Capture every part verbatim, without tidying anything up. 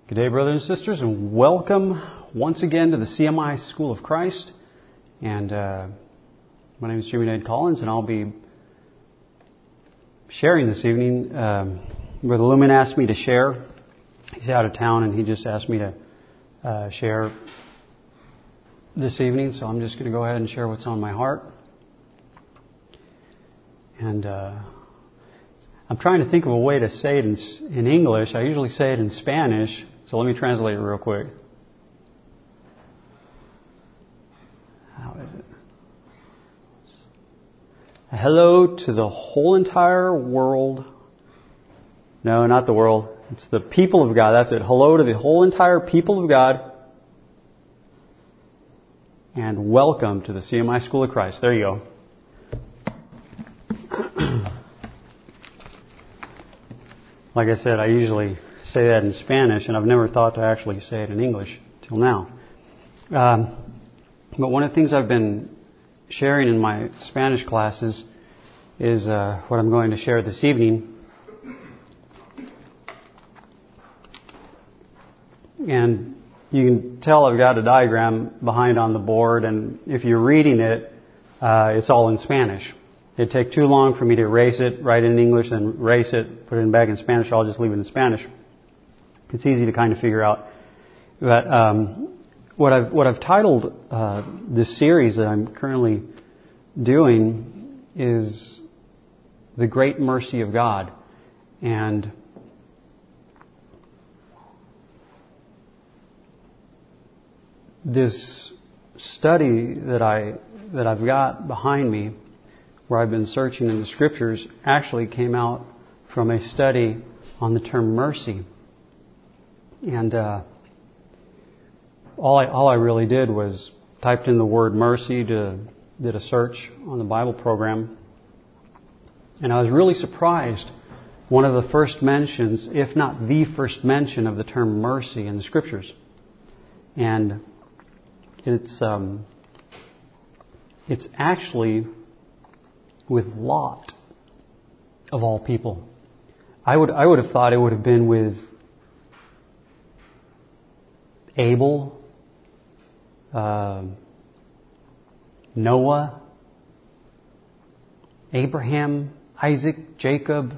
Good day, brothers and sisters, and welcome once again to the C M I School of Christ. And uh, my name is Jimmy Nate Collins, and I'll be sharing this evening. Um, Brother Lumen asked me to share. He's out of town, and he just asked me to uh, share this evening. So I'm just going to go ahead and share what's on my heart. And uh, I'm trying to think of a way to say it in, in English. I usually say it in Spanish. So let me translate it real quick. How is it? Hello to the whole entire world. No, not the world. It's the people of God. That's it. Hello to the whole entire people of God. And welcome to the C M I School of Christ. There you go. Like I said, I usually say that in Spanish, and I've never thought to actually say it in English till now. Um, but one of the things I've been sharing in my Spanish classes is uh, what I'm going to share this evening. And you can tell I've got a diagram behind on the board, and if you're reading it, uh, it's all in Spanish. It'd take too long for me to erase it, write it in English, and erase it, put it back in Spanish. I'll just leave it in Spanish. It's easy to kind of figure out. But um, what I've what I've titled uh, this series that I'm currently doing is The Great Mercy of God. And this study that I that I've got behind me, where I've been searching in the Scriptures, actually came out from a study on the term mercy. And uh, all I all I really did was typed in the word mercy, to, did a search on the Bible program, and I was really surprised. One of the first mentions, if not the first mention, of the term mercy in the Scriptures, and it's um, it's actually with Lot, of all people. I would I would have thought it would have been with Abel, uh, Noah, Abraham, Isaac, Jacob.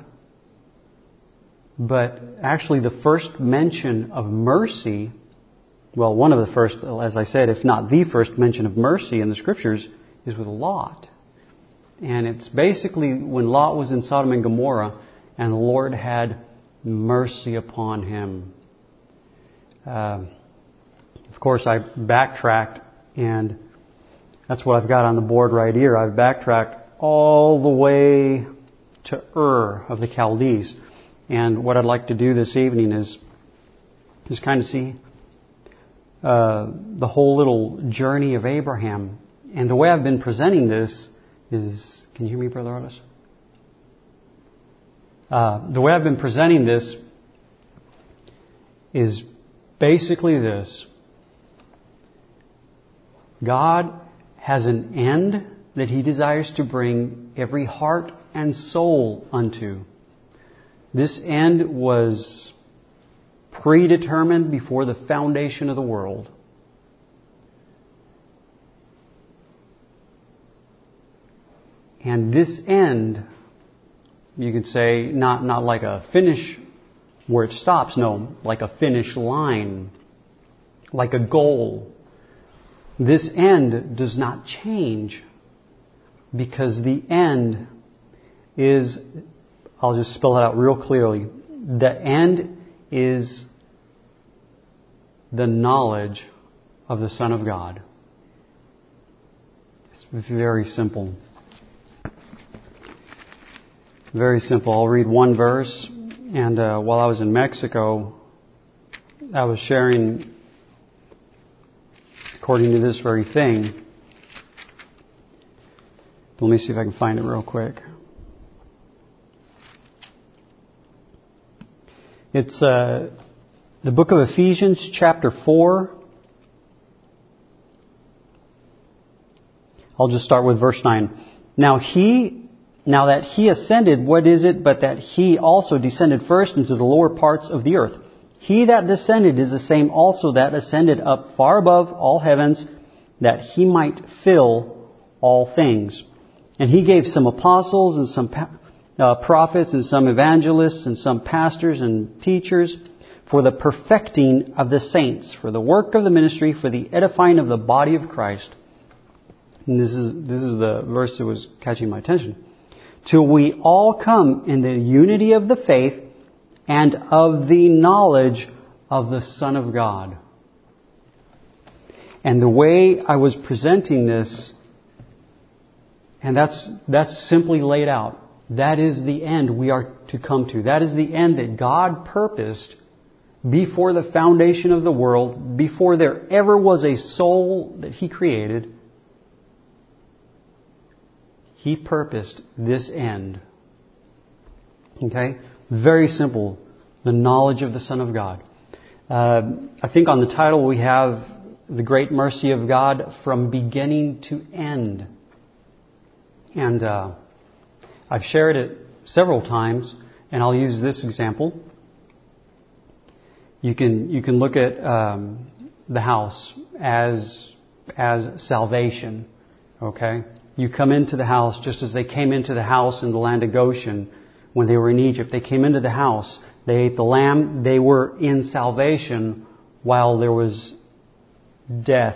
But actually the first mention of mercy, well, one of the first, as I said, if not the first mention of mercy in the Scriptures, is with Lot. And it's basically when Lot was in Sodom and Gomorrah and the Lord had mercy upon him. Uh, of course, I backtracked, and that's what I've got on the board right here. I've backtracked all the way to Ur of the Chaldees. And what I'd like to do this evening is just kind of see uh, the whole little journey of Abraham. And the way I've been presenting this is, can you hear me, Brother Artis? Uh, the way I've been presenting this is basically this. God has an end that He desires to bring every heart and soul unto. This end was predetermined before the foundation of the world. And this end, you could say, not, not like a finish where it stops, no, like a finish line, like a goal. This end does not change, because the end is, I'll just spell it out real clearly, the end is the knowledge of the Son of God. It's very simple. Very simple. I'll read one verse. And uh, while I was in Mexico, I was sharing according to this very thing. Let me see if I can find it real quick. It's uh, the book of Ephesians, chapter four. I'll just start with verse nine. Now he... Now that He ascended, what is it but that He also descended first into the lower parts of the earth? He that descended is the same also that ascended up far above all heavens, that He might fill all things. And He gave some apostles and some uh, prophets and some evangelists and some pastors and teachers for the perfecting of the saints, for the work of the ministry, for the edifying of the body of Christ. And this is this is the verse that was catching my attention. Till we all come in the unity of the faith and of the knowledge of the Son of God. And the way I was presenting this, and that's that's simply laid out. That is the end we are to come to. That is the end that God purposed before the foundation of the world, before there ever was a soul that He created. He purposed this end. Okay? Very simple. The knowledge of the Son of God. Uh, I think on the title we have the great mercy of God from beginning to end. And uh, I've shared it several times, and I'll use this example. You can you can look at um, the house as as salvation. Okay? You come into the house just as they came into the house in the land of Goshen when they were in Egypt. They came into the house. They ate the lamb. They were in salvation while there was death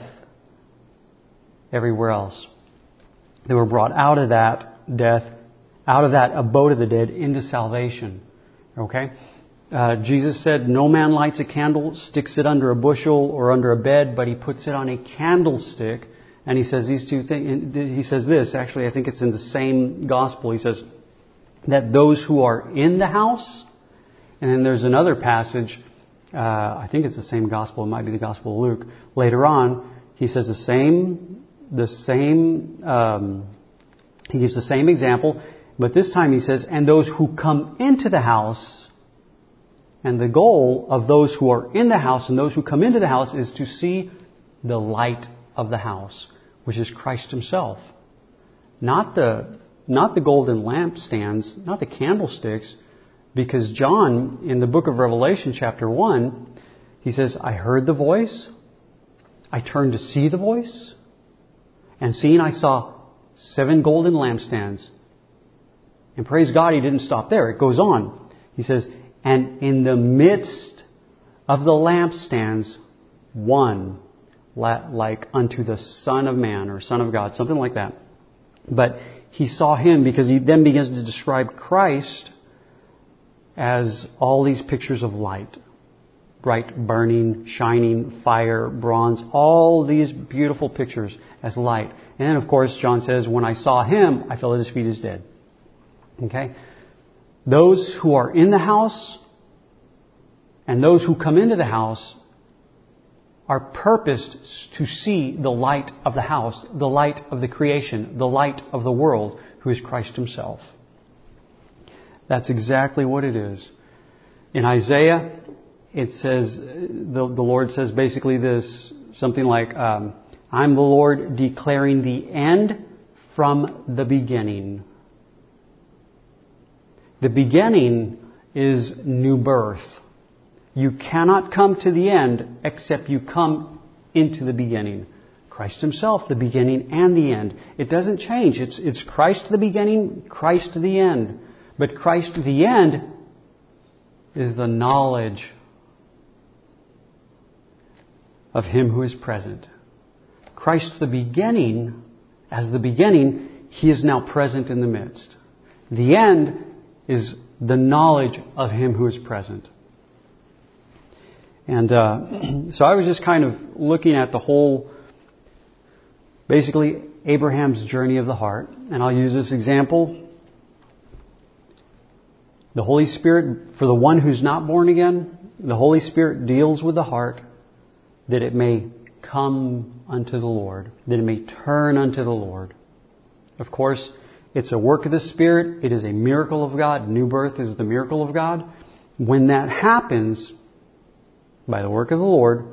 everywhere else. They were brought out of that death, out of that abode of the dead, into salvation. Okay? Uh, Jesus said, no man lights a candle, sticks it under a bushel or under a bed, but he puts it on a candlestick. And he says these two things. He says this. Actually, I think it's in the same gospel. He says that those who are in the house, and then there's another passage. Uh, I think it's the same gospel. It might be the Gospel of Luke. Later on, he says the same. The same. Um, he gives the same example, but this time he says, and those who come into the house. And the goal of those who are in the house and those who come into the house is to see the light of the house, which is Christ Himself. Not the not the golden lampstands, not the candlesticks, because John, in the book of Revelation, chapter one, he says, I heard the voice, I turned to see the voice, and seeing I saw seven golden lampstands. And praise God, he didn't stop there. It goes on. He says, and in the midst of the lampstands, one like unto the Son of Man or Son of God, something like that. But he saw Him because he then begins to describe Christ as all these pictures of light. Bright, burning, shining, fire, bronze, all these beautiful pictures as light. And then, of course, John says, when I saw Him, I fell at His feet as dead. Okay? Those who are in the house and those who come into the house are purposed to see the light of the house, the light of the creation, the light of the world, who is Christ Himself. That's exactly what it is. In Isaiah, it says, the, the Lord says basically this, something like, um, I'm the Lord declaring the end from the beginning. The beginning is new birth. You cannot come to the end except you come into the beginning. Christ Himself, the beginning and the end. It doesn't change. It's, it's Christ the beginning, Christ the end. But Christ the end is the knowledge of Him who is present. Christ the beginning, as the beginning, He is now present in the midst. The end is the knowledge of Him who is present. And uh, so I was just kind of looking at the whole, basically, Abraham's journey of the heart. And I'll use this example. The Holy Spirit, for the one who's not born again, the Holy Spirit deals with the heart that it may come unto the Lord, that it may turn unto the Lord. Of course, it's a work of the Spirit. It is a miracle of God. New birth is the miracle of God. When that happens, by the work of the Lord,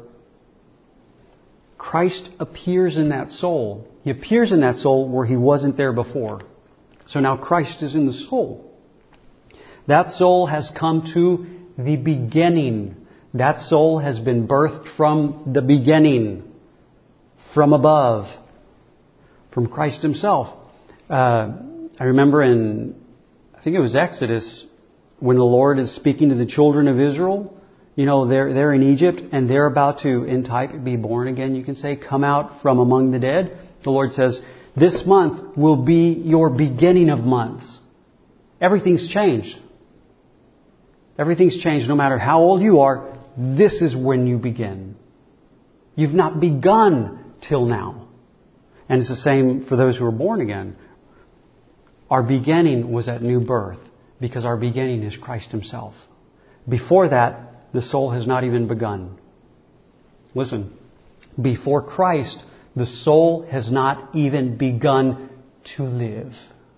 Christ appears in that soul. He appears in that soul where He wasn't there before. So now Christ is in the soul. That soul has come to the beginning. That soul has been birthed from the beginning, from above, from Christ Himself. Uh, I remember in, I think it was Exodus, when the Lord is speaking to the children of Israel. You know, they're, they're in Egypt and they're about to, in type, be born again, you can say, come out from among the dead. The Lord says, this month will be your beginning of months. Everything's changed. Everything's changed. No matter how old you are, this is when you begin. You've not begun till now. And it's the same for those who are born again. Our beginning was at new birth because our beginning is Christ Himself. Before that, the soul has not even begun. Listen, before Christ, the soul has not even begun to live.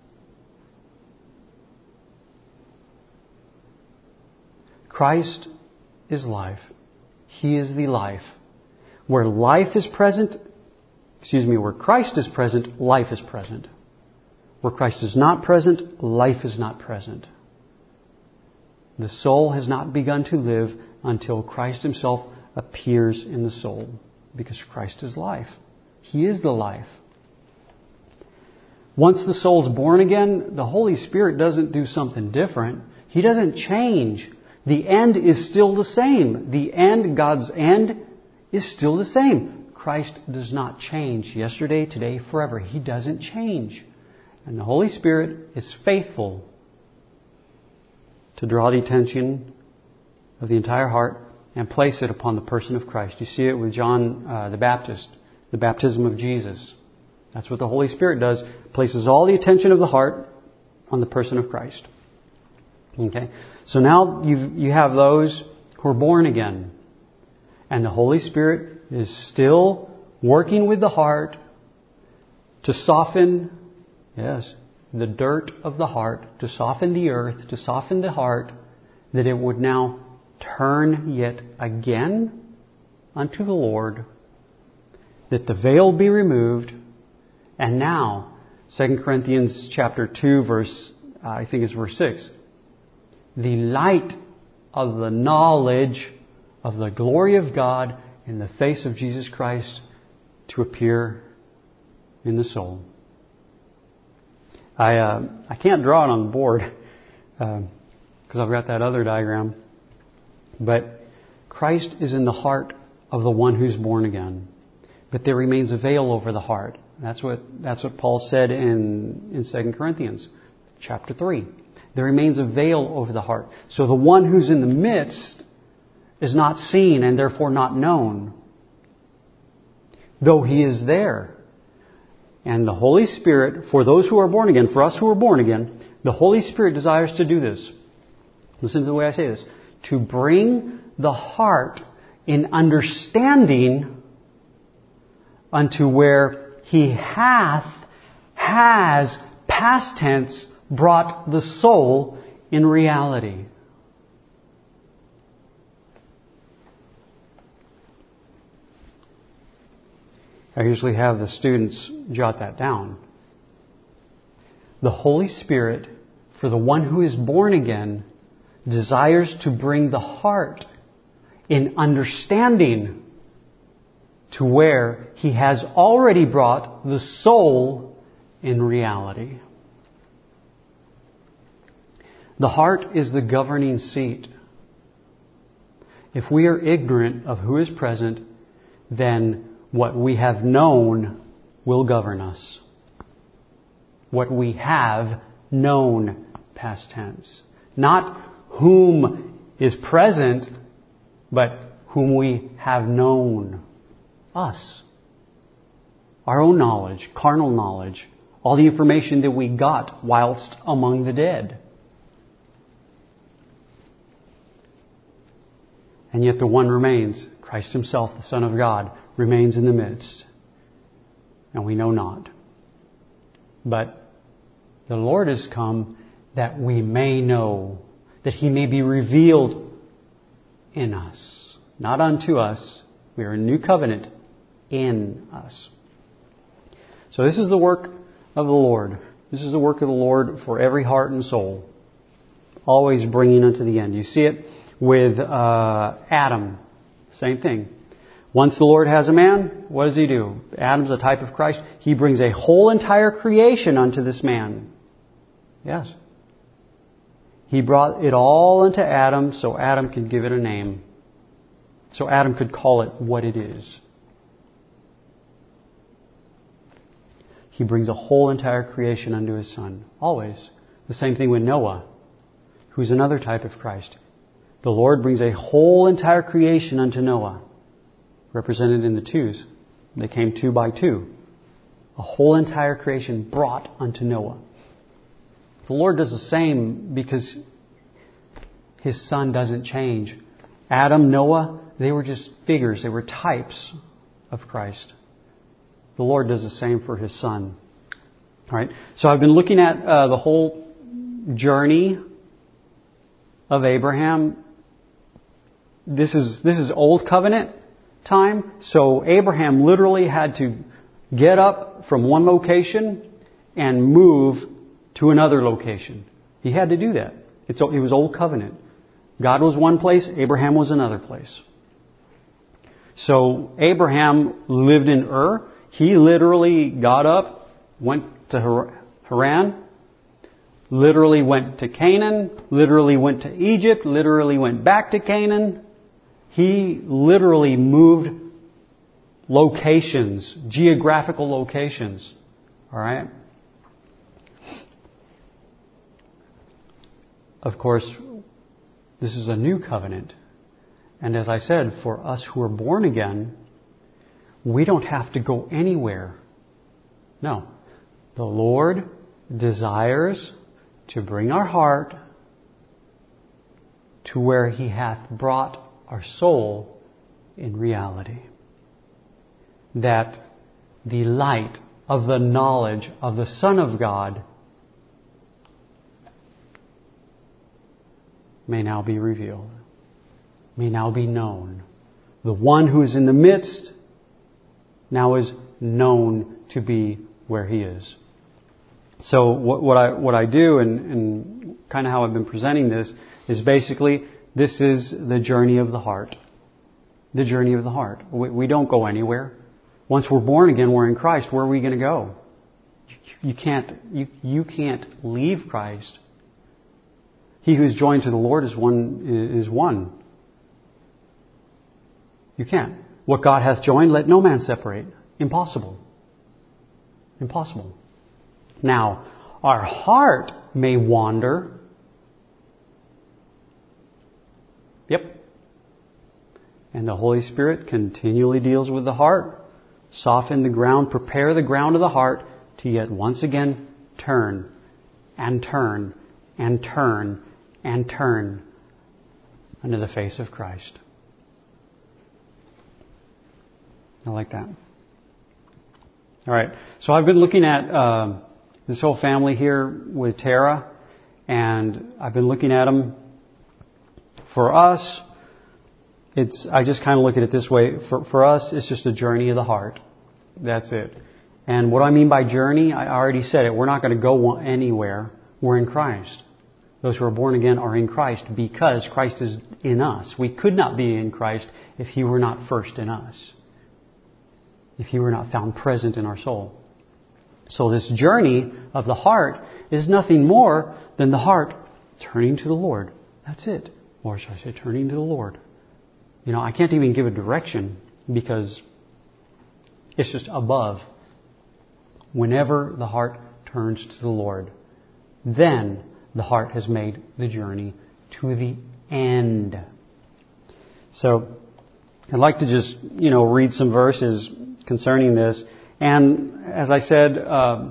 Christ is life. He is the life. Where life is present, excuse me, where Christ is present, life is present. Where Christ is not present, life is not present. The soul has not begun to live until Christ Himself appears in the soul, because Christ is life. He is the life. Once the soul is born again, the Holy Spirit doesn't do something different. He doesn't change. The end is still the same. The end, God's end, is still the same. Christ does not change yesterday, today, forever. He doesn't change. And the Holy Spirit is faithful to draw the attention of the entire heart and place it upon the person of Christ. You see it with John uh, the Baptist, the baptism of Jesus. That's what the Holy Spirit does. Places all the attention of the heart on the person of Christ. Okay? So now you you have those who are born again. And the Holy Spirit is still working with the heart to soften, yes, the dirt of the heart, to soften the earth, to soften the heart, that it would now turn yet again unto the Lord, that the veil be removed. And now, Second Corinthians chapter two, verse, uh, I think it's verse six, the light of the knowledge of the glory of God in the face of Jesus Christ to appear in the soul. I uh, I can't draw it on the board because uh, I've got that other diagram. But Christ is in the heart of the one who's born again. But there remains a veil over the heart. That's what that's what Paul said in, in Second Corinthians chapter three. There remains a veil over the heart. So the one who's in the midst is not seen and therefore not known, though He is there. And the Holy Spirit, for those who are born again, for us who are born again, the Holy Spirit desires to do this. Listen to the way I say this. To bring the heart in understanding unto where He hath, has, past tense, brought the soul in reality. I usually have the students jot that down. The Holy Spirit, for the one who is born again, desires to bring the heart in understanding to where He has already brought the soul in reality. The heart is the governing seat. If we are ignorant of who is present, then what we have known will govern us. What we have known, past tense. Not whom is present, but whom we have known. Us. Our own knowledge, carnal knowledge, all the information that we got whilst among the dead. And yet the one remains, Christ Himself, the Son of God, remains in the midst. And we know not. But the Lord has come that we may know, that He may be revealed in us. Not unto us. We are a new covenant in us. So this is the work of the Lord. This is the work of the Lord for every heart and soul. Always bringing unto the end. You see it with uh, Adam. Same thing. Once the Lord has a man, what does He do? Adam's a type of Christ. He brings a whole entire creation unto this man. Yes. He brought it all unto Adam so Adam could give it a name. So Adam could call it what it is. He brings a whole entire creation unto His Son. Always. The same thing with Noah, who's another type of Christ. The Lord brings a whole entire creation unto Noah, represented in the twos. They came two by two. A whole entire creation brought unto Noah. The Lord does the same because His Son doesn't change. Adam, Noah, they were just figures. They were types of Christ. The Lord does the same for His Son. All right. So I've been looking at uh, the whole journey of Abraham. This is this is Old Covenant time. So Abraham literally had to get up from one location and move to another location. He had to do that. It's, it was Old Covenant. God was one place, Abraham was another place. So Abraham lived in Ur. He literally got up, went to Haran, literally went to Canaan, literally went to Egypt, literally went back to Canaan. He literally moved locations, geographical locations. All right? Of course, this is a new covenant. And as I said, for us who are born again, we don't have to go anywhere. No. The Lord desires to bring our heart to where He hath brought our soul in reality. That the light of the knowledge of the Son of God may now be revealed, may now be known. The one who is in the midst now is known to be where He is. So what, what I what I do and, and kind of how I've been presenting this is basically this is the journey of the heart. The journey of the heart. We, we don't go anywhere. Once we're born again, we're in Christ. Where are we going to go? You, you can't you you can't leave Christ. He who is joined to the Lord is one is one. You can't. What God hath joined, let no man separate. Impossible. Impossible. Now, our heart may wander. Yep. And the Holy Spirit continually deals with the heart. Soften the ground, prepare the ground of the heart to yet once again turn and turn and turn and turn unto the face of Christ. I like that. All right. So I've been looking at uh, this whole family here with Tara, and I've been looking at them. For us, it's I just kind of look at it this way. For for us, it's just a journey of the heart. That's it. And what I mean by journey, I already said it. We're not going to go anywhere. We're in Christ. Those who are born again are in Christ because Christ is in us. We could not be in Christ if He were not first in us. If He were not found present in our soul. So this journey of the heart is nothing more than the heart turning to the Lord. That's it. Or should I say turning to the Lord? You know, I can't even give a direction because it's just above. Whenever the heart turns to the Lord, then the heart has made the journey to the end. So I'd like to just, you know, read some verses concerning this. And as I said, uh,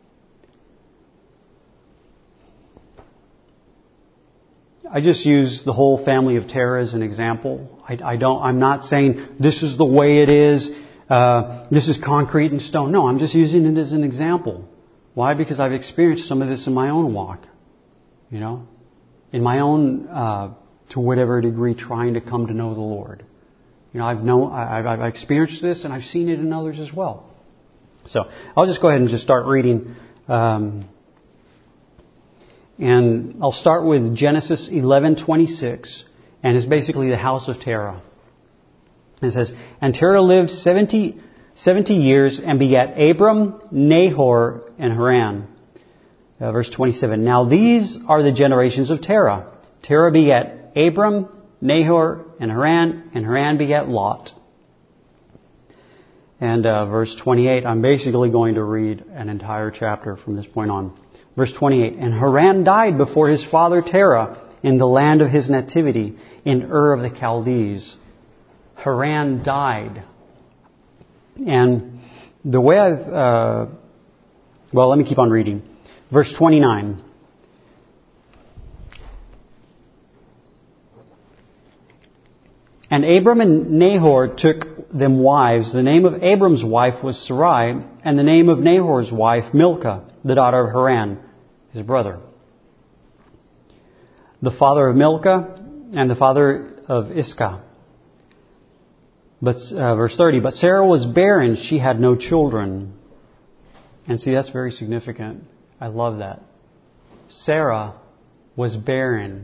I just use the whole family of Tara as an example. I, I don't. I'm not saying this is the way it is. Uh, this is concrete and stone. No, I'm just using it as an example. Why? Because I've experienced some of this in my own walk. You know, in my own, uh, to whatever degree, trying to come to know the Lord. You know, I've known, I've, I've experienced this, and I've seen it in others as well. So I'll just go ahead and just start reading, um, and I'll start with Genesis eleven twenty-six. and is basically the house of Terah. It says, and Terah lived seventy, seventy years and begat Abram, Nahor, and Haran. Uh, verse twenty-seven. Now these are the generations of Terah. Terah begat Abram, Nahor, and Haran, and Haran begat Lot. And uh, verse twenty-eight, I'm basically going to read an entire chapter from this point on. Verse twenty-eight, and Haran died before his father Terah in the land of his nativity, in Ur of the Chaldees. Haran died. And the way I've... Uh, well, let me keep on reading. Verse twenty-nine. And Abram and Nahor took them wives. The name of Abram's wife was Sarai, and the name of Nahor's wife Milcah, the daughter of Haran, his brother. The father of Milcah and the father of Iscah. But uh, verse thirty, but Sarah was barren; she had no children. And see, that's very significant. I love that. Sarah was barren.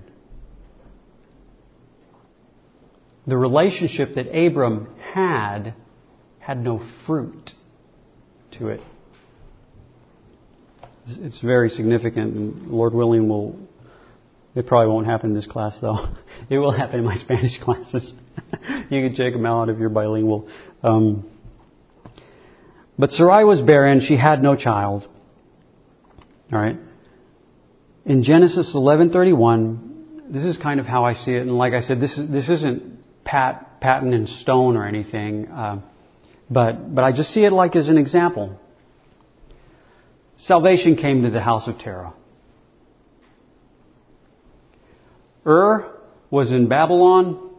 The relationship that Abram had had no fruit to it. It's very significant, and Lord willing, will it probably won't happen in this class, though. It will happen in my Spanish classes. You can check them out if you're bilingual. Um, but Sarai was barren; she had no child. All right. In Genesis eleven thirty-one, this is kind of how I see it, and like I said, this is this isn't pat patent in stone or anything, uh, but but I just see it like as an example. Salvation came to the house of Terah. Ur was in Babylon.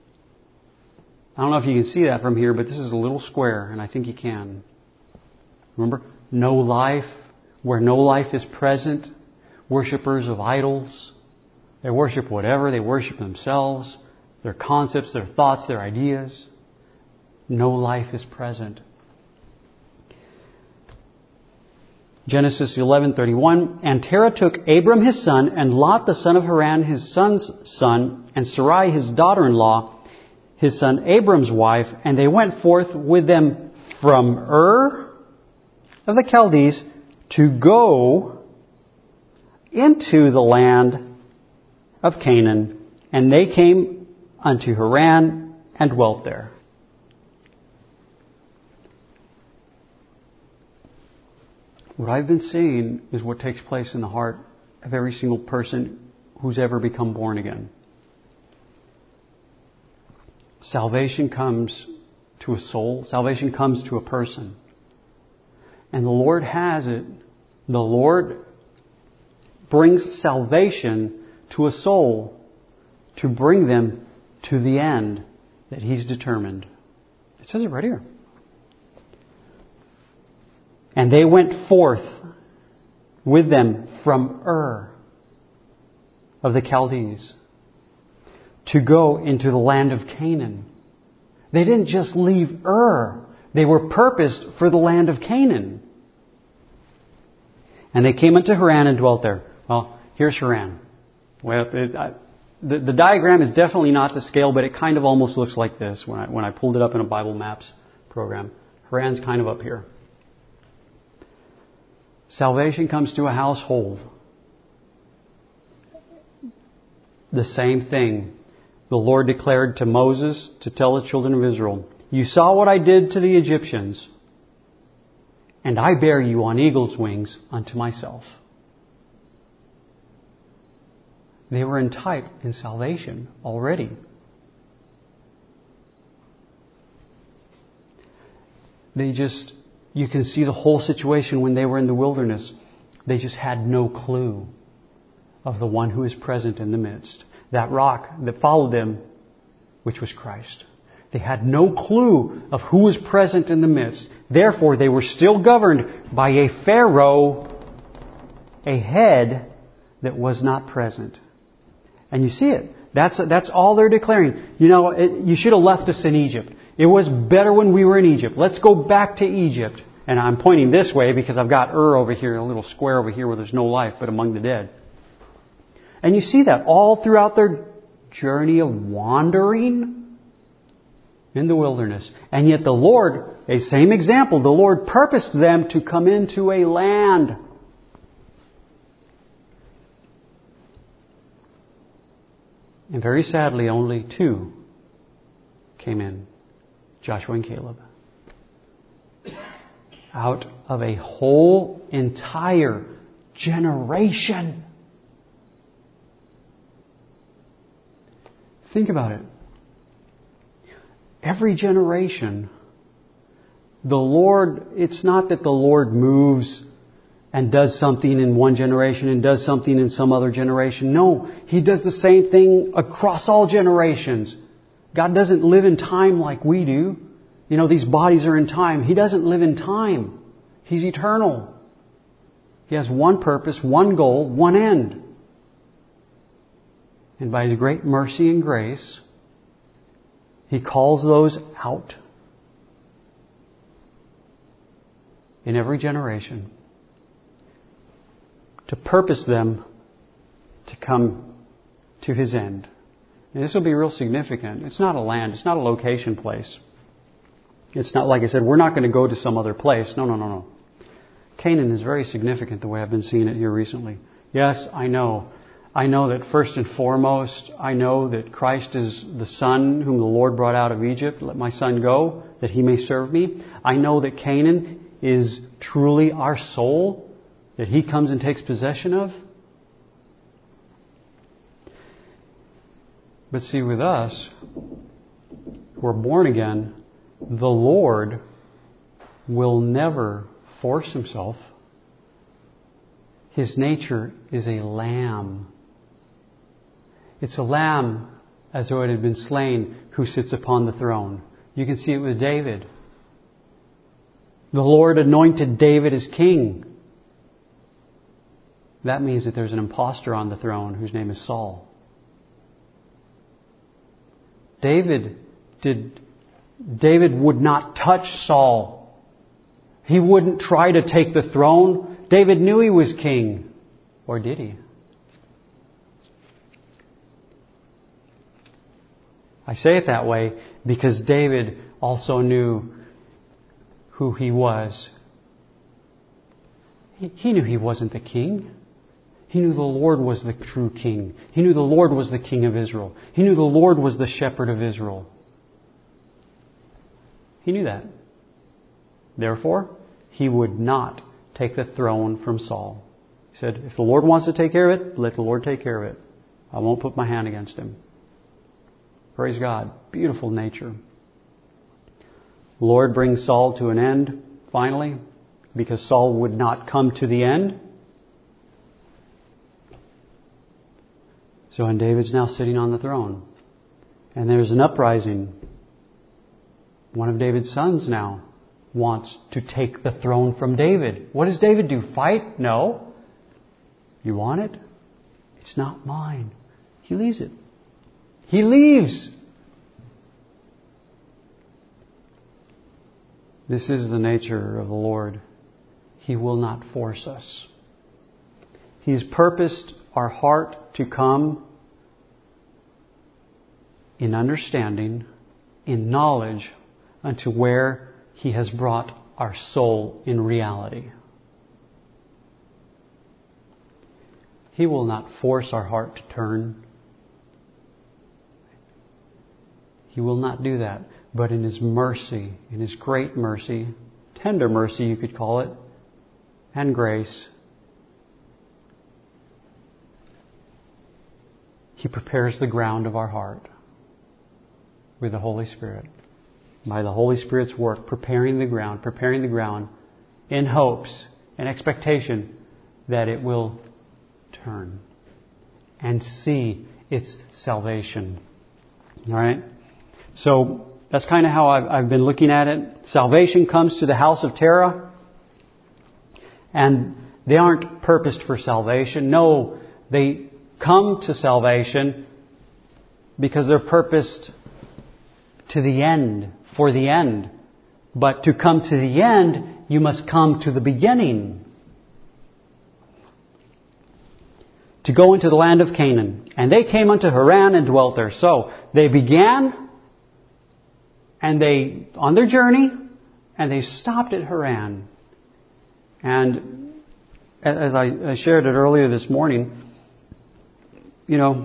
I don't know if you can see that from here, but this is a little square, and I think you can. Remember? No life. Where no life is present. Worshippers of idols. They worship whatever. They worship themselves. Their concepts, their thoughts, their ideas. No life is present. Genesis eleven thirty-one. And Terah took Abram his son, and Lot the son of Haran his son's son, and Sarai his daughter-in-law, his son Abram's wife, and they went forth with them from Ur of the Chaldees to go into the land of Canaan, and they came unto Haran and dwelt there. What I've been seeing is what takes place in the heart of every single person who's ever become born again. Salvation comes to a soul. Salvation comes to a person. And the Lord has it. The Lord brings salvation to a soul to bring them to the end that He's determined. It says it right here. And they went forth with them from Ur of the Chaldees to go into the land of Canaan. They didn't just leave Ur. They were purposed for the land of Canaan. And they came unto Haran and dwelt there. Well, here's Haran. Well, it, I, the, the diagram is definitely not to scale, but it kind of almost looks like this when I, when I pulled it up in a Bible Maps program. Haran's kind of up here. Salvation comes to a household. The same thing. The Lord declared to Moses to tell the children of Israel, you saw what I did to the Egyptians, and I bear you on eagle's wings unto myself. They were in type in salvation already. They just, you can see the whole situation when they were in the wilderness. They just had no clue of the one who is present in the midst. That rock that followed them, which was Christ. They had no clue of who was present in the midst. Therefore, they were still governed by a Pharaoh, a head that was not present. And you see it. That's that's all they're declaring. You know, it, you should have left us in Egypt. It was better when we were in Egypt. Let's go back to Egypt. And I'm pointing this way because I've got Ur over here, a little square over here where there's no life but among the dead. And you see that all throughout their journey of wandering in the wilderness. And yet the Lord, a same example, the Lord purposed them to come into a land. And very sadly, only two came in, Joshua and Caleb. Out of a whole entire generation. Think about it. Every generation, the Lord, it's not that the Lord moves and does something in one generation and does something in some other generation. No, He does the same thing across all generations. God doesn't live in time like we do. You know, these bodies are in time. He doesn't live in time. He's eternal. He has one purpose, one goal, one end. And by His great mercy and grace, He calls those out in every generation to purpose them to come to His end. And this will be real significant. It's not a land. It's not a location place. It's not like I said, we're not going to go to some other place. No, no, no, no. Canaan is very significant the way I've been seeing it here recently. Yes, I know. I know that first and foremost, I know that Christ is the Son whom the Lord brought out of Egypt. Let my Son go, that He may serve me. I know that Canaan is truly our soul, that He comes and takes possession of. But see, with us, who are born again, the Lord will never force Himself. His nature is a lamb. It's a lamb as though it had been slain who sits upon the throne. You can see it with David. The Lord anointed David as king. That means that there's an impostor on the throne whose name is Saul. David did David would not touch Saul. He wouldn't try to take the throne. David knew he was king. Or did he? I say it that way because David also knew who he was. He, he knew he wasn't the king. He knew the Lord was the true king. He knew the Lord was the king of Israel. He knew the Lord was the shepherd of Israel. He knew that. Therefore, he would not take the throne from Saul. He said, if the Lord wants to take care of it, let the Lord take care of it. I won't put my hand against Him. Praise God. Beautiful nature. The Lord brings Saul to an end, finally, because Saul would not come to the end. So, and David's now sitting on the throne. And there's an uprising. One of David's sons now wants to take the throne from David. What does David do? Fight? No. You want it? It's not mine. He leaves it. He leaves. This is the nature of the Lord. He will not force us. He's purposed our heart to come in understanding, in knowledge, unto where He has brought our soul in reality. He will not force our heart to turn. He will not do that. But in His mercy, in His great mercy, tender mercy you could call it, and grace, He prepares the ground of our heart with the Holy Spirit. By the Holy Spirit's work, preparing the ground, preparing the ground in hopes and expectation that it will turn and see its salvation. All right? So that's kind of how I've, I've been looking at it. Salvation comes to the house of Terah, and they aren't purposed for salvation. No, they come to salvation because they're purposed to the end, for the end. But to come to the end, you must come to the beginning. to go into the land of Canaan. And they came unto Haran and dwelt there. So they began and they on their journey and they stopped at Haran. And as I shared it earlier this morning, you know,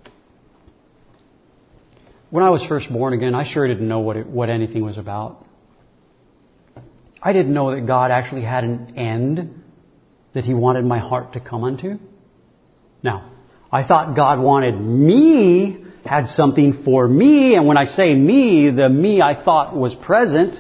when I was first born again, I sure didn't know what it, what anything was about. I didn't know that God actually had an end that He wanted my heart to come unto. Now, I thought God wanted me, had something for me, and when I say me, the me I thought was present.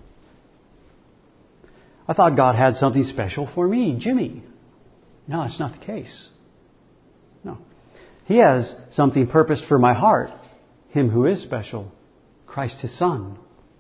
I thought God had something special for me, Jimmy. No, that's not the case. No. He has something purposed for my heart, Him who is special, Christ His Son.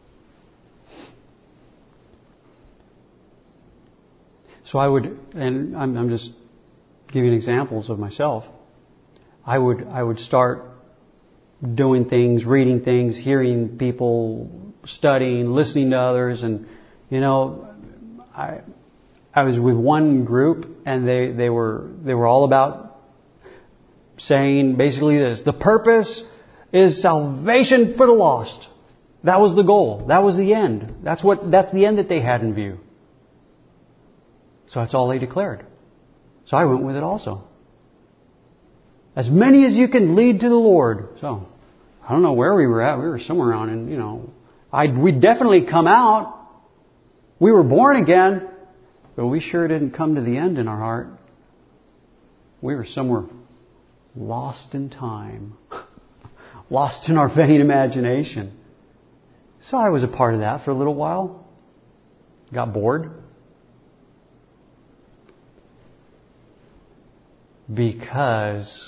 So I would, and I'm, I'm just giving examples of myself. I would, I would start doing things, reading things, hearing people, studying, listening to others, and you know, I, I was with one group, and they, they were, they were all about saying basically this: the purpose is salvation for the lost. That was the goal. That was the end. That's what, that's the end that they had in view. So that's all they declared. So I went with it also. As many as you can lead to the Lord. So I don't know where we were at. We were somewhere around, and you know, I we definitely come out. We were born again, but we sure didn't come to the end in our heart. We were somewhere lost in time, lost in our vain imagination. So I was a part of that for a little while. Got bored. Because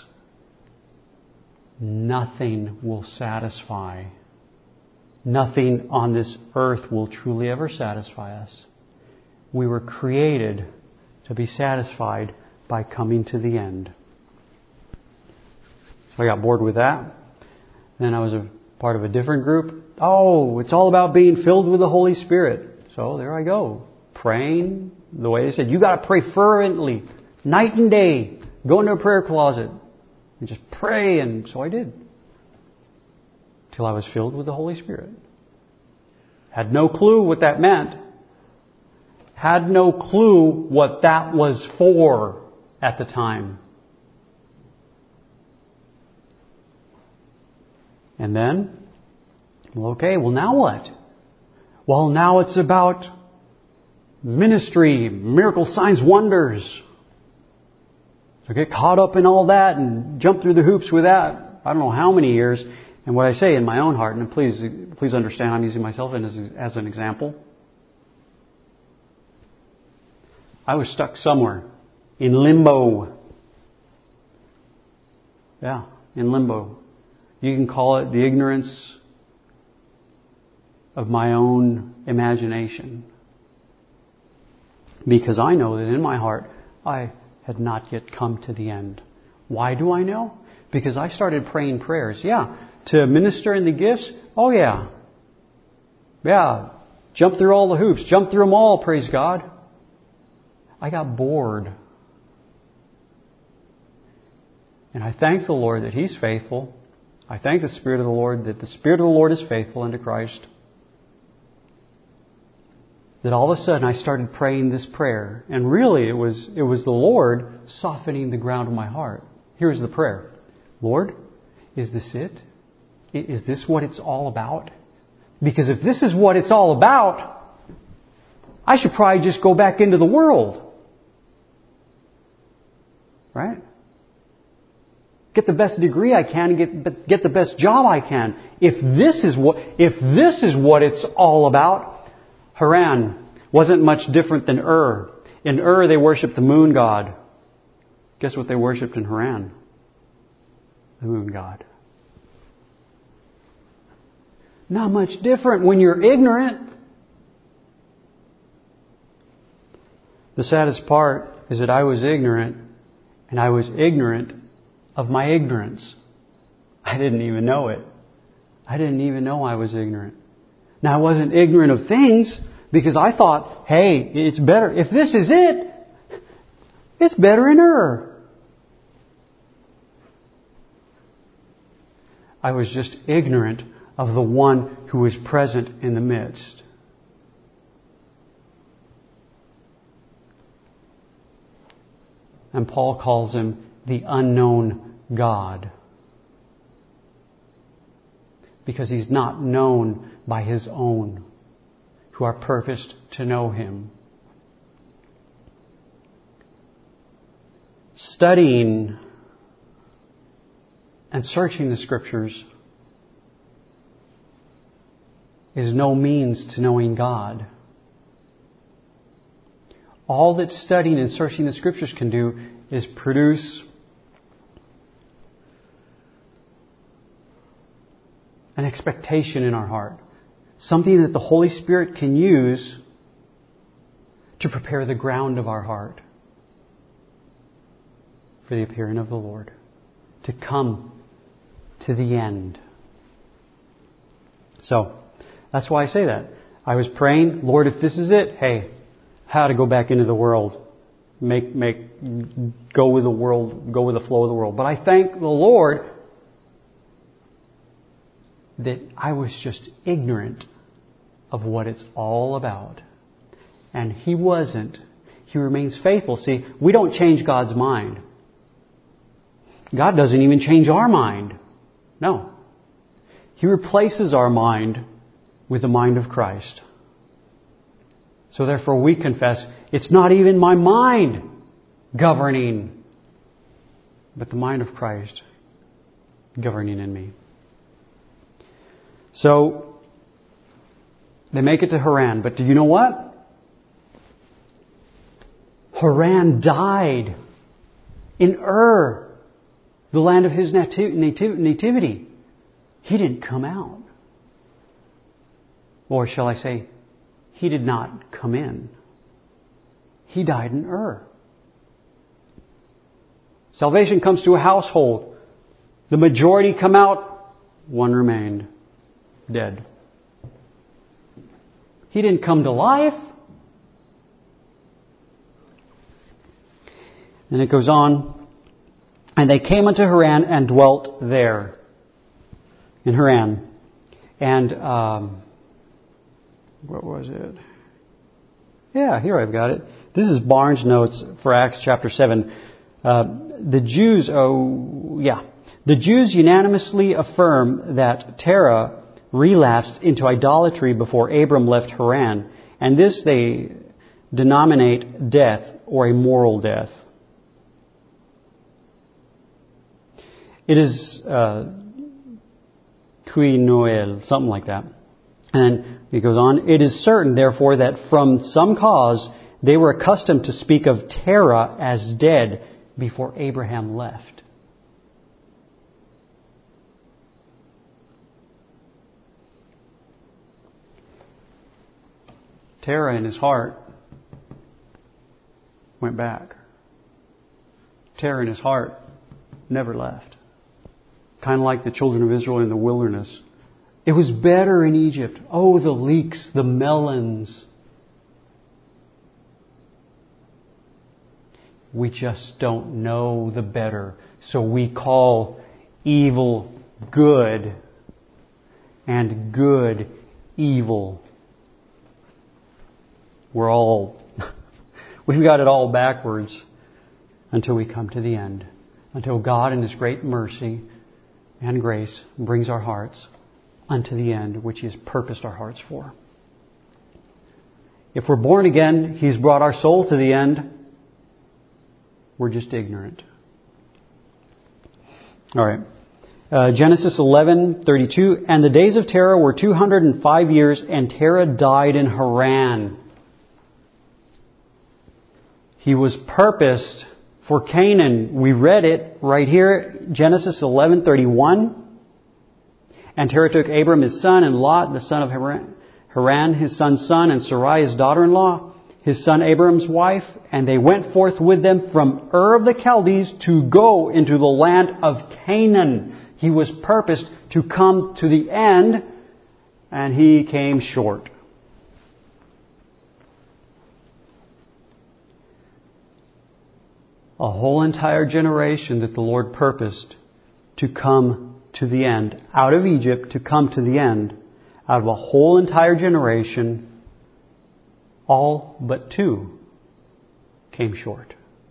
nothing will satisfy. Nothing on this earth will truly ever satisfy us. We were created to be satisfied by coming to the end. So I got bored with that. Then I was a part of a different group. Oh, it's all about being filled with the Holy Spirit. So there I go. Praying the way they said. You got to pray fervently, night and day. Go into a prayer closet and just pray. And so I did. Till I was filled with the Holy Spirit. Had no clue what that meant. Had no clue what that was for at the time. And then, well, okay, well now what? Well, now it's about ministry, miracle, signs, wonders. So get caught up in all that and jump through the hoops with that. I don't know how many years. And what I say in my own heart, and please, please understand, I'm using myself as, as an example. I was stuck somewhere in limbo. Yeah, in limbo. You can call it the ignorance of my own imagination. Because I know that in my heart, I had not yet come to the end. Why do I know? Because I started praying prayers. Yeah. To minister in the gifts? Oh yeah. Yeah. Jump through all the hoops. Jump through them all, praise God. I got bored. And I thank the Lord that He's faithful. I thank the Spirit of the Lord that the Spirit of the Lord is faithful unto Christ. That all of a sudden I started praying this prayer. And really it was it was the Lord softening the ground of my heart. Here's the prayer. Lord, is this it? Is this what it's all about? Because if this is what it's all about, I should probably just go back into the world. Right? Get the best degree I can and get, get the best job I can. If this is what if this is what it's all about, Haran wasn't much different than Ur. In Ur, they worshipped the moon god. Guess what they worshipped in Haran? The moon god. Not much different when you're ignorant. The saddest part is that I was ignorant, and I was ignorant of my ignorance. I didn't even know it. I didn't even know I was ignorant. Now, I wasn't ignorant of things because I thought, hey, it's better. If this is it, it's better in Ur. I was just ignorant of the one who was present in the midst. And Paul calls Him the unknown God. Because He's not known by His own, who are purposed to know Him. Studying and searching the Scriptures is no means to knowing God. All that studying and searching the Scriptures can do is produce an expectation in our heart. Something that the Holy Spirit can use to prepare the ground of our heart for the appearing of the Lord. To come to the end. So, that's why I say that. I was praying, Lord, if this is it, hey, how to go back into the world. Make, make, go with the world, go with the flow of the world. But I thank the Lord that I was just ignorant of what it's all about. And He wasn't. He remains faithful. See, we don't change God's mind. God doesn't even change our mind. No. He replaces our mind with the mind of Christ. So therefore we confess, it's not even my mind governing, but the mind of Christ governing in me. So, they make it to Haran. But do you know what? Haran died in Ur, the land of his nati- nativ- nativity. He didn't come out. Or shall I say, he did not come in. He died in Ur. Salvation comes to a household. The majority come out. One remained. Dead. He didn't come to life. And it goes on. And they came unto Haran and dwelt there. In Haran. And, um, what was it? Yeah, here I've got it. This is Barnes' notes for Acts chapter seven. Uh, the Jews, oh, yeah. The Jews unanimously affirm that Terah relapsed into idolatry before Abram left Haran, and this they denominate death or a moral death. It is uh, Kui Noel, something like that. And it goes on, it is certain, therefore, that from some cause they were accustomed to speak of Terah as dead before Abraham left. Terah in his heart went back. Terah in his heart never left. Kind of like the children of Israel in the wilderness. It was better in Egypt. Oh, the leeks, the melons. We just don't know the better. So we call evil good and good evil. We're all, we've got it all backwards until we come to the end. Until God in His great mercy and grace brings our hearts unto the end, which He has purposed our hearts for. If we're born again, He's brought our soul to the end. We're just ignorant. All right. Uh, Genesis eleven thirty-two. And the days of Terah were two hundred and five years, and Terah died in Haran. He was purposed for Canaan. We read it right here, Genesis eleven thirty-one. And Terah took Abram his son, and Lot the son of Haran, Haran his son's son, and Sarai his daughter-in-law, his son Abram's wife, and they went forth with them from Ur of the Chaldees to go into the land of Canaan. He was purposed to come to the end, and he came short. A whole entire generation that the Lord purposed to come to the end, out of Egypt to come to the end, out of a whole entire generation, all but two came short.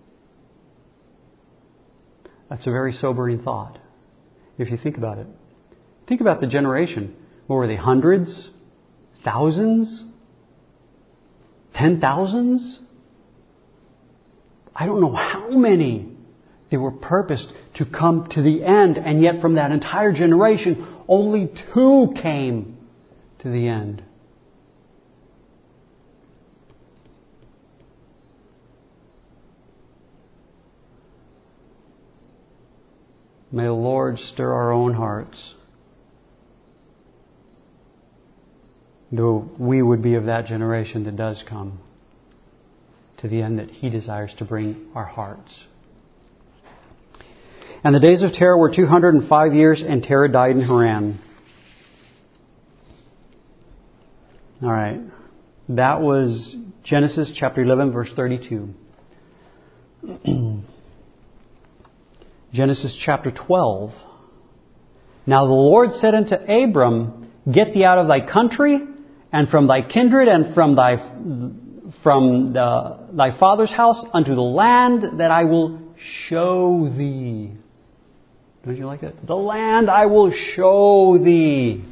That's a very sobering thought, if you think about it. Think about the generation. What were they? Hundreds? Thousands? Ten thousands? I don't know how many. They were purposed to come to the end, and yet from that entire generation, only two came to the end. May the Lord stir our own hearts, though we would be of that generation that does come to the end that He desires to bring our hearts. And the days of Terah were two hundred five years, and Terah died in Haran. All right. That was Genesis chapter eleven, verse thirty-two. Genesis chapter twelve. Now the Lord said unto Abram, Get thee out of thy country, and from thy kindred, and from thy from the, thy father's house, unto the land that I will show thee. Don't you like it? The land I will show thee.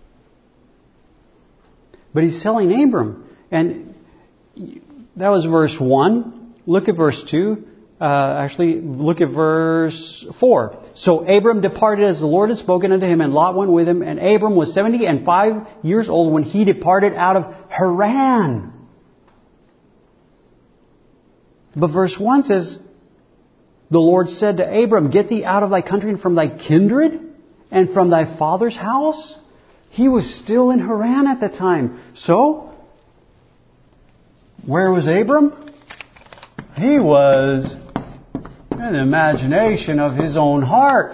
But He's telling Abram, and that was verse one. Look at verse two. Uh, actually, look at verse four. So Abram departed as the Lord had spoken unto him, and Lot went with him. And Abram was seventy and five years old when he departed out of Haran. But verse one says, the Lord said to Abram, Get thee out of thy country and from thy kindred and from thy father's house. He was still in Haran at the time. So, where was Abram? He was in the imagination of his own heart.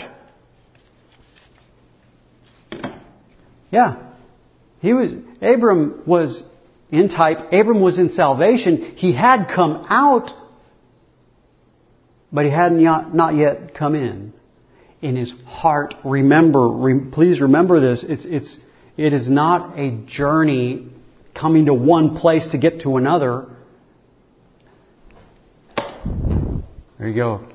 Yeah. He was, Abram was in type. Abram was in salvation. He had come out, but he had not, not yet come in. In his heart, remember, re, please remember this. It's, it's, it is not a journey coming to one place to get to another. There you go.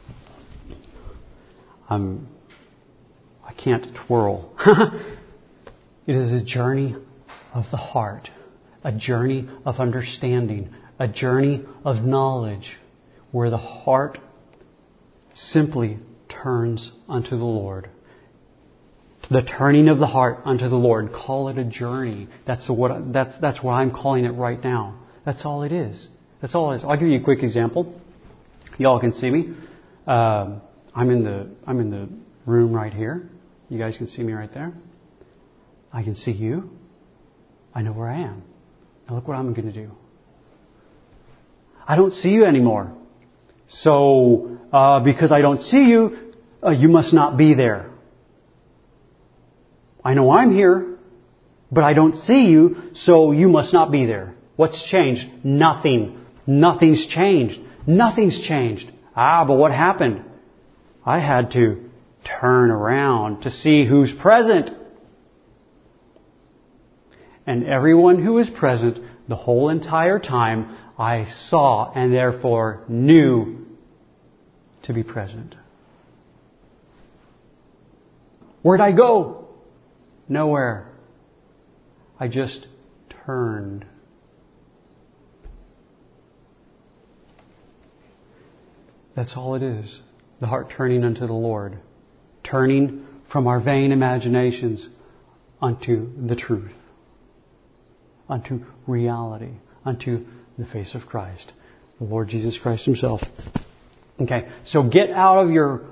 I'm, I can't twirl. It is a journey of the heart, a journey of understanding, a journey of knowledge, where the heart simply turns unto the Lord. The turning of the heart unto the Lord. Call it a journey. That's what that's that's what I'm calling it right now. That's all it is. That's all it is. I'll give you a quick example. Y'all can see me. Um, I'm in the I'm in the room right here. You guys can see me right there. I can see you. I know where I am. Now look what I'm going to do. I don't see you anymore. So, uh, because I don't see you, uh, you must not be there. I know I'm here, but I don't see you, so you must not be there. What's changed? Nothing. Nothing's changed. Nothing's changed. Ah, but what happened? I had to turn around to see who's present. And everyone who was present the whole entire time, I saw and therefore knew to be present. Where'd I go? Nowhere. I just turned. That's all it is. The heart turning unto the Lord. Turning from our vain imaginations unto the truth. Unto reality. Unto the face of Christ. The Lord Jesus Christ Himself. Okay, so get out of your...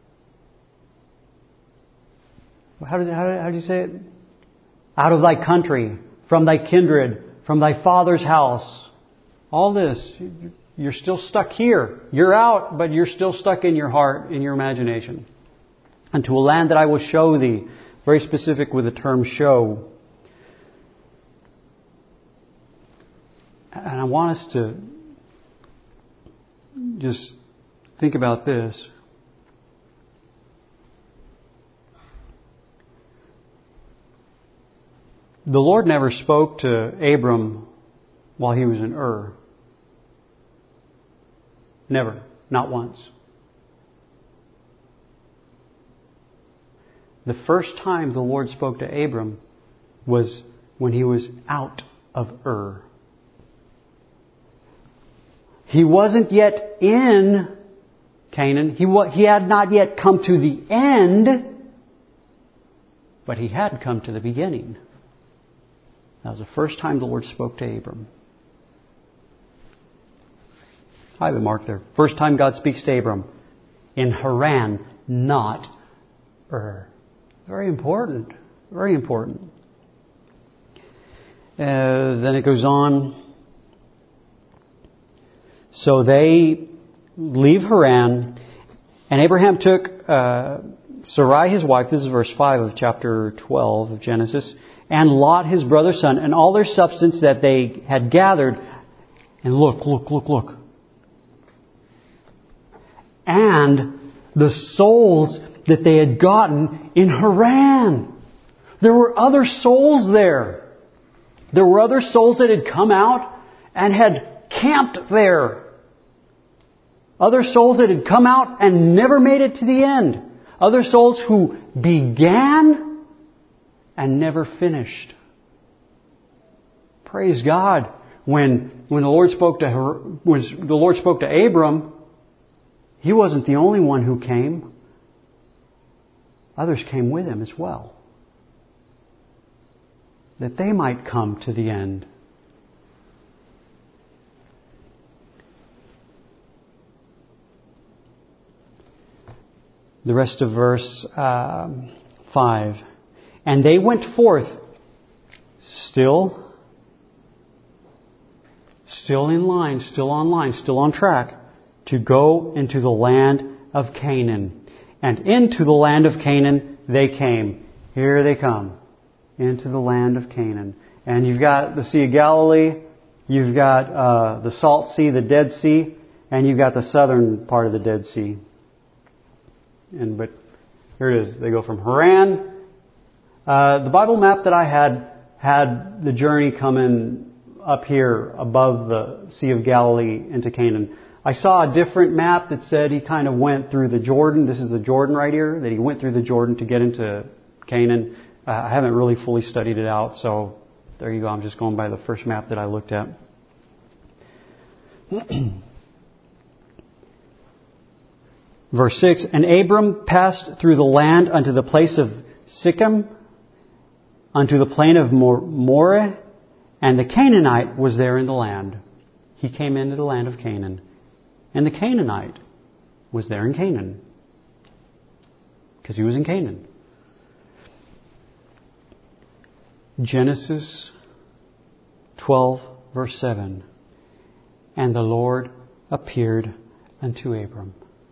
How do, how, how do you say it? Out of thy country, from thy kindred, from thy father's house. All this. You're still stuck here. You're out, but you're still stuck in your heart, in your imagination. Unto a land that I will show thee. Very specific with the term show. And I want us to just think about this. the Lord never spoke to Abram while he was in Ur. Never. Not once. The first time the Lord spoke to Abram was when he was out of Ur. He wasn't yet in Canaan. He, wa- he had not yet come to the end, but he had come to the beginning. That was the first time the Lord spoke to Abram. I have it marked there. First time God speaks to Abram. In Haran, not Ur. Very important. Very important. Uh, then it goes on. So they leave Haran, and Abraham took uh, Sarai his wife, this is verse five of chapter twelve of Genesis, and Lot his brother's son, and all their substance that they had gathered. And look, look, look, look. And the souls that they had gotten in Haran. There were other souls there. There were other souls that had come out and had camped there. Other souls that had come out and never made it to the end. Other souls who began and never finished. Praise God. When when the Lord spoke to her, was the Lord spoke to Abram, he wasn't the only one who came. Others came with him as well. That they might come to the end. The rest of verse uh, five. And they went forth, still, still in line, still on line, still on track, to go into the land of Canaan. And into the land of Canaan they came. Here they come. Into the land of Canaan. And you've got the Sea of Galilee, you've got uh, the Salt Sea, the Dead Sea, and you've got the southern part of the Dead Sea. And but here it is. They go from Haran. Uh, the Bible map that I had had the journey coming up here above the Sea of Galilee into Canaan. I saw a different map that said he kind of went through the Jordan. This is the Jordan right here. That he went through the Jordan to get into Canaan. Uh, I haven't really fully studied it out, so there you go. I'm just going by the first map that I looked at. Verse six, and Abram passed through the land unto the place of Sichem, unto the plain of Moreh, and the Canaanite was there in the land. He came into the land of Canaan. And the Canaanite was there in Canaan. Because he was in Canaan. Genesis twelve, verse seven. And the Lord appeared unto Abram.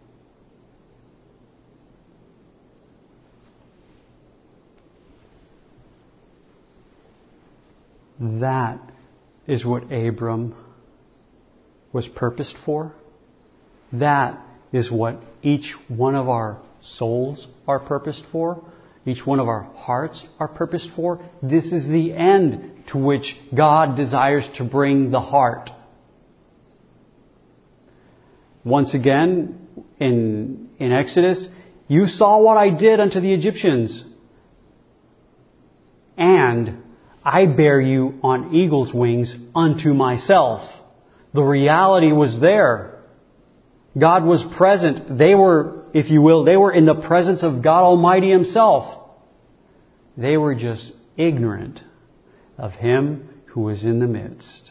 That is what Abram was purposed for. That is what each one of our souls are purposed for. Each one of our hearts are purposed for. This is the end to which God desires to bring the heart. Once again, in, in Exodus, you saw what I did unto the Egyptians. And I bear you on eagle's wings unto myself. The reality was there. God was present. They were, if you will, they were in the presence of God Almighty Himself. They were just ignorant of Him who was in the midst.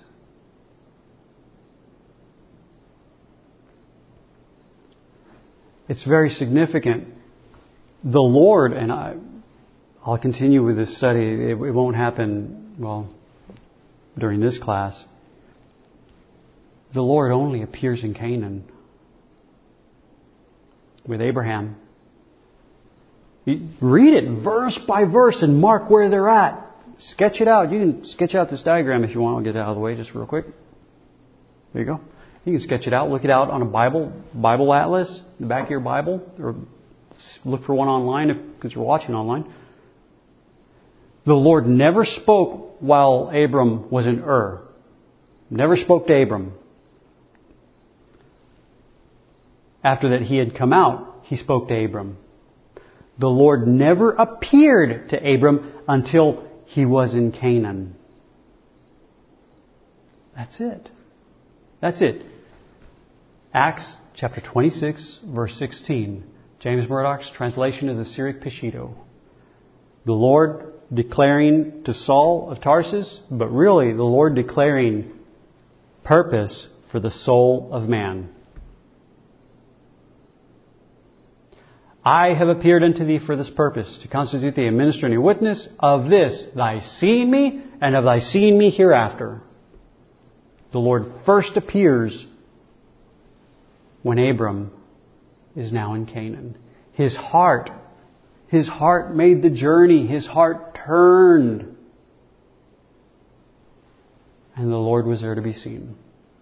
It's very significant. The Lord, and I, I'll continue with this study. It, it won't happen, well, during this class. The Lord only appears in Canaan with Abraham. You read it verse by verse and mark where they're at. Sketch it out. You can sketch out this diagram if you want. I'll get it out of the way just real quick. There you go. You can sketch it out. Look it out on a Bible Bible atlas in the back of your Bible, or look for one online if because you're watching online. The Lord never spoke while Abram was in Ur. Never spoke to Abram. After that he had come out, he spoke to Abram. The Lord never appeared to Abram until he was in Canaan. That's it. That's it. Acts chapter twenty-six, verse sixteen. James Murdoch's translation of the Syriac Peshitta. The Lord declaring to Saul of Tarsus, but really the Lord declaring purpose for the soul of man. I have appeared unto thee for this purpose, to constitute thee a minister and a witness of this, thy seeing me, and of thy seeing me hereafter. The Lord first appears when Abram is now in Canaan. His heart, his heart made the journey. His heart turned. And the Lord was there to be seen.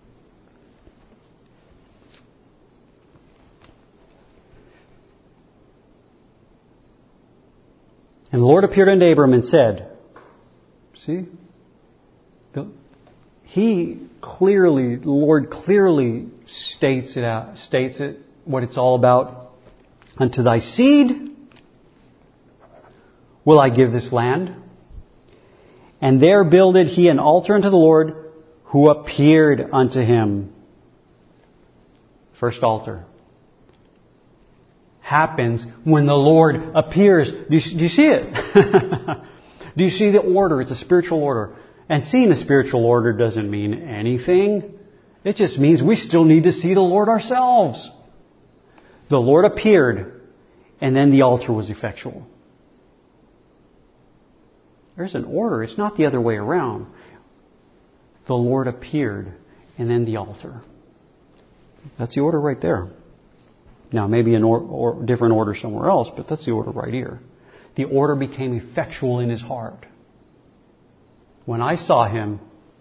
And the Lord appeared unto Abram and said, see, he clearly, the Lord clearly states it out, states it, what it's all about. Unto thy seed will I give this land. And there builded he an altar unto the Lord, who appeared unto him. First altar happens when the Lord appears. Do you, do you see it? Do you see the order? It's a spiritual order. And seeing a spiritual order doesn't mean anything. It just means we still need to see the Lord ourselves. The Lord appeared, and then the altar was effectual. There's an order. It's not the other way around. The Lord appeared, and then the altar. That's the order right there. Now, maybe in or, or different order somewhere else, but that's the order right here. The order became effectual in his heart. When I saw him,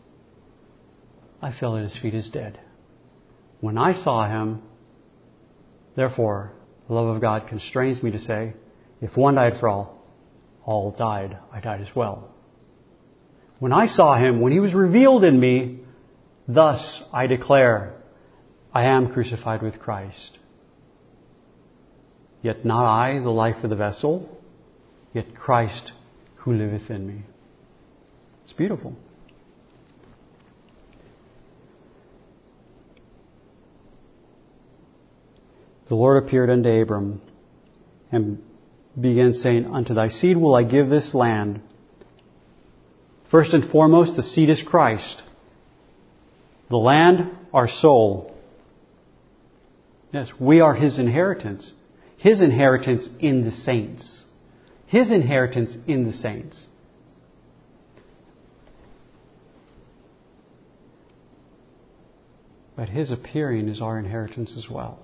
I fell at his feet as dead. When I saw him, therefore, the love of God constrains me to say, if one died for all, all died. I died as well. When I saw him, when he was revealed in me, thus I declare, I am crucified with Christ. Yet not I, the life of the vessel, yet Christ who liveth in me. It's beautiful. The Lord appeared unto Abram and began saying, unto thy seed will I give this land. First and foremost, the seed is Christ. The land, our soul. Yes, we are His inheritance. His inheritance in the saints. His inheritance in the saints. But His appearing is our inheritance as well.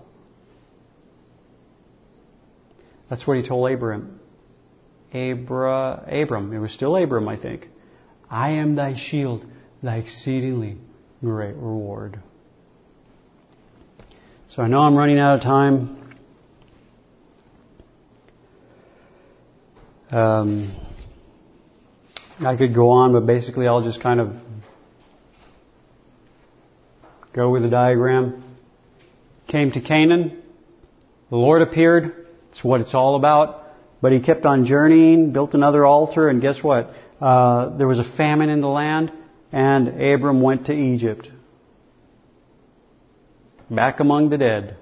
That's what He told Abram. Abra, Abram, it was still Abram, I think. I am thy shield, thy exceedingly great reward. So I know I'm running out of time. Um, I could go on, but basically I'll just kind of go with the diagram. Came to Canaan. The Lord appeared. It's what it's all about. But he kept on journeying, built another altar, and guess what? Uh, there was a famine in the land, and Abram went to Egypt. Back among the dead.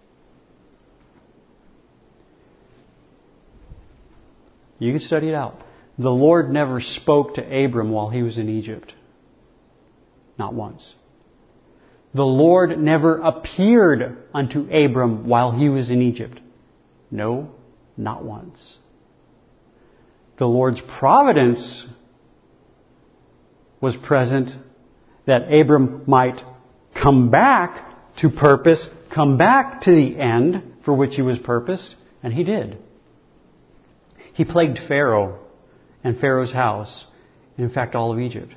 You can study it out. The Lord never spoke to Abram while he was in Egypt. Not once. The Lord never appeared unto Abram while he was in Egypt. No, not once. The Lord's providence was present that Abram might come back to purpose, come back to the end for which he was purposed, and he did. He plagued Pharaoh and Pharaoh's house, and in fact all of Egypt.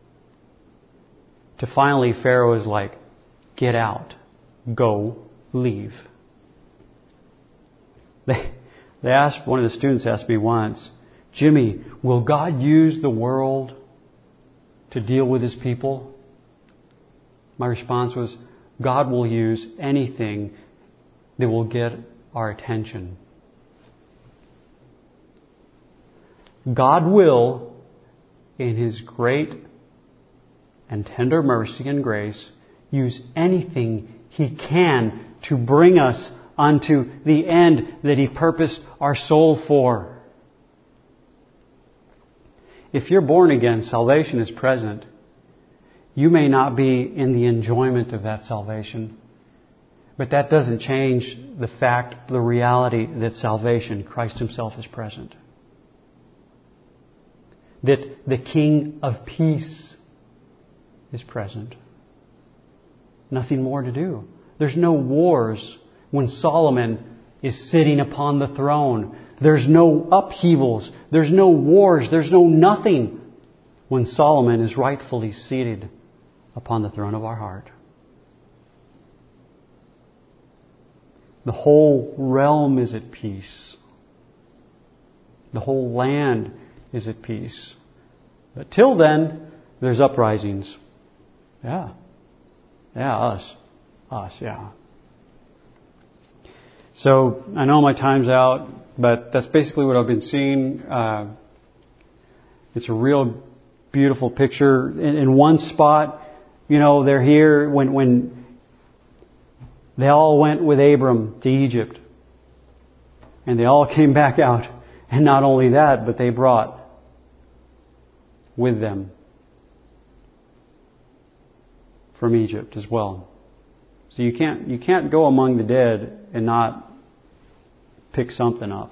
To finally Pharaoh is like, get out, go, leave. They, they asked, one of the students asked me once, Jimmy, will God use the world to deal with His people? My response was, God will use anything that will get our attention. God will, in His great and tender mercy and grace, use anything He can to bring us unto the end that He purposed our soul for. If you're born again, salvation is present. You may not be in the enjoyment of that salvation, but that doesn't change the fact, the reality that salvation, Christ Himself, is present. That the King of Peace is present. Nothing more to do. There's no wars when Solomon is sitting upon the throne. There's no upheavals. There's no wars. There's no nothing when Solomon is rightfully seated upon the throne of our heart. The whole realm is at peace. The whole land is at peace. But till then, there's uprisings. Yeah. Yeah, us. Us, yeah. So, I know my time's out, but that's basically what I've been seeing. Uh, it's a real beautiful picture. In, in one spot, you know, they're here when, when they all went with Abram to Egypt. And they all came back out. And not only that, but they brought with them from Egypt as well. So you can't you can't go among the dead and not pick something up.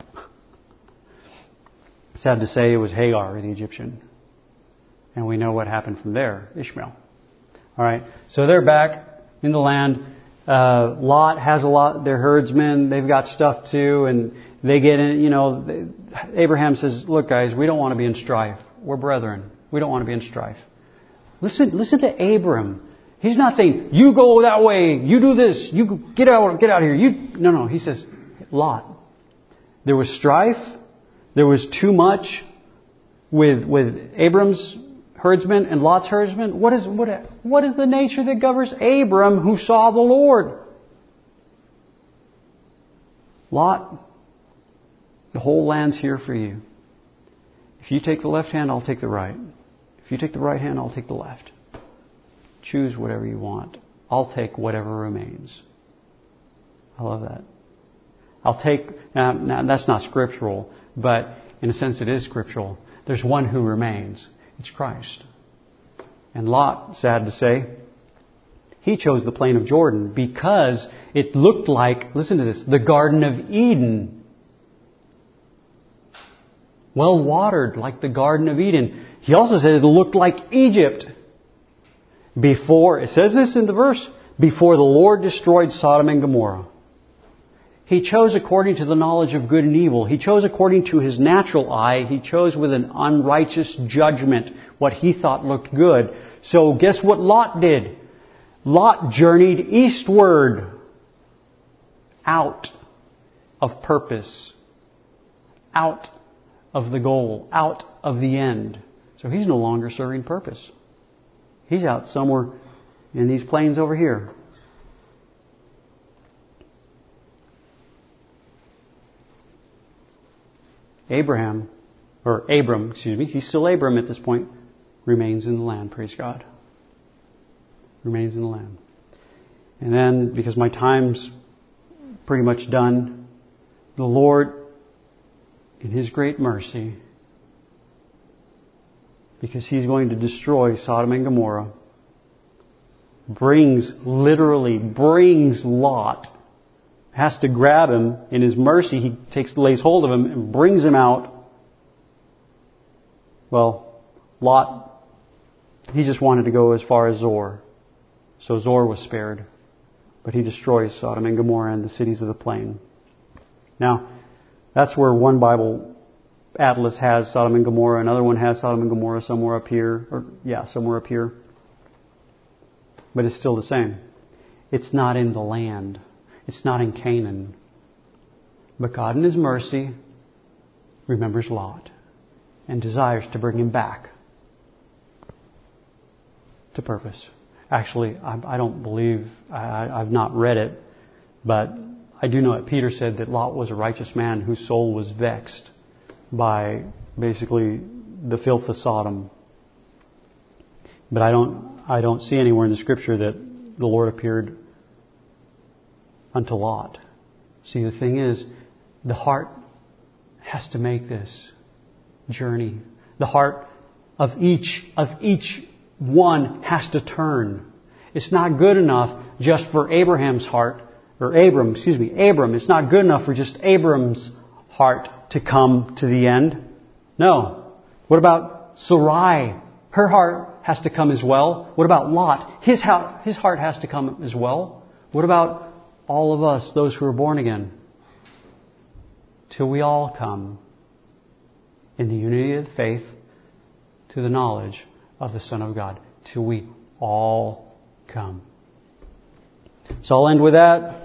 Sad to say, it was Hagar, the Egyptian. And we know what happened from there, Ishmael. All right, so they're back in the land. Uh, Lot has a lot. They're herdsmen. They've got stuff too, and they get in. You know, they, Abraham says, "Look, guys, we don't want to be in strife. We're brethren. We don't want to be in strife." Listen, listen to Abram. He's not saying, "You go that way. You do this. You get out. Get out of here." You no, no. He says, "Lot." There was strife. There was too much with with Abram's herdsmen and Lot's herdsmen. What is what what is the nature that governs Abram, who saw the Lord? Lot, the whole land's here for you. If you take the left hand, I'll take the right. If you take the right hand, I'll take the left. Choose whatever you want. I'll take whatever remains. I love that. I'll take, now, now that's not scriptural, but in a sense it is scriptural. There's one who remains. It's Christ. And Lot, sad to say, he chose the plain of Jordan because it looked like, listen to this, the Garden of Eden. Well watered, like the Garden of Eden. He also said it looked like Egypt. Before, it says this in the verse, before the Lord destroyed Sodom and Gomorrah. He chose according to the knowledge of good and evil. He chose according to his natural eye. He chose with an unrighteous judgment what he thought looked good. So guess what Lot did? Lot journeyed eastward, out of purpose, out of the goal, out of the end. So he's no longer serving purpose. He's out somewhere in these plains over here. Abraham, or Abram, excuse me, he's still Abram at this point, remains in the land, praise God. Remains in the land. And then, because my time's pretty much done, the Lord, in His great mercy, because He's going to destroy Sodom and Gomorrah, brings, literally brings Lot, has to grab him in His mercy. He takes, lays hold of him and brings him out. Well, Lot, he just wanted to go as far as Zoar. So Zoar was spared. But he destroys Sodom and Gomorrah and the cities of the plain. Now, that's where one Bible atlas has Sodom and Gomorrah. Another one has Sodom and Gomorrah somewhere up here. Or, yeah, somewhere up here. But it's still the same. It's not in the land. It's not in Canaan. But God in His mercy remembers Lot. and desires to bring him back to purpose. Actually, I, I don't believe, I, I've not read it, but I do know that Peter said that Lot was a righteous man whose soul was vexed by basically the filth of Sodom. But I don't, I don't see anywhere in the Scripture that the Lord appeared unto Lot. See, the thing is, the heart has to make this journey. The heart of each, of each one has to turn. It's not good enough just for Abraham's heart, or Abram, excuse me, Abram. It's not good enough for just Abram's heart to come to the end. No. What about Sarai? Her heart has to come as well. What about Lot? His heart, his heart has to come as well. What about all of us, those who are born again? Till we all come in the unity of the faith to the knowledge of the Son of God. Till we all come. So I'll end with that.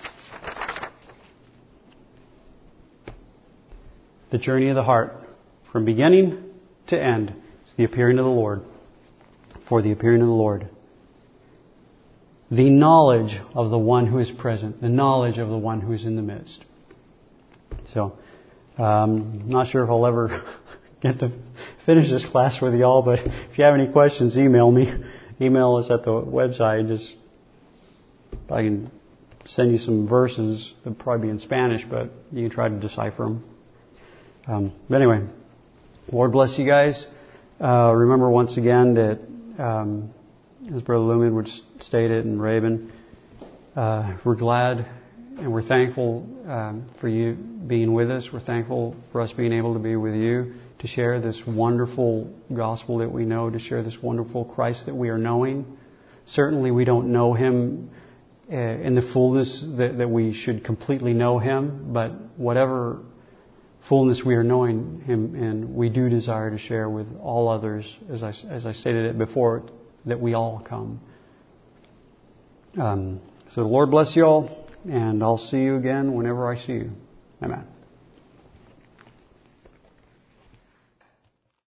The journey of the heart, from beginning to end, is the appearing of the Lord. For the appearing of the Lord. The knowledge of the one who is present. The knowledge of the one who is in the midst. So, um, I'm not sure if I'll ever get to finish this class with y'all, but if you have any questions, email me. Email us at the website. Just I can send you some verses. They'll probably be in Spanish, but you can try to decipher them. Um, but anyway, Lord bless you guys. Uh, remember once again that, um, as Brother Lumen would state it, and Raven, uh, we're glad and we're thankful um, for you being with us. We're thankful for us being able to be with you, to share this wonderful gospel that we know, to share this wonderful Christ that we are knowing. Certainly we don't know Him uh, in the fullness that, that we should completely know Him, but whatever fullness we are knowing Him in, we do desire to share with all others, as I, as I stated it before, that we all come. Um, so the Lord bless you all, and I'll see you again whenever I see you. Amen.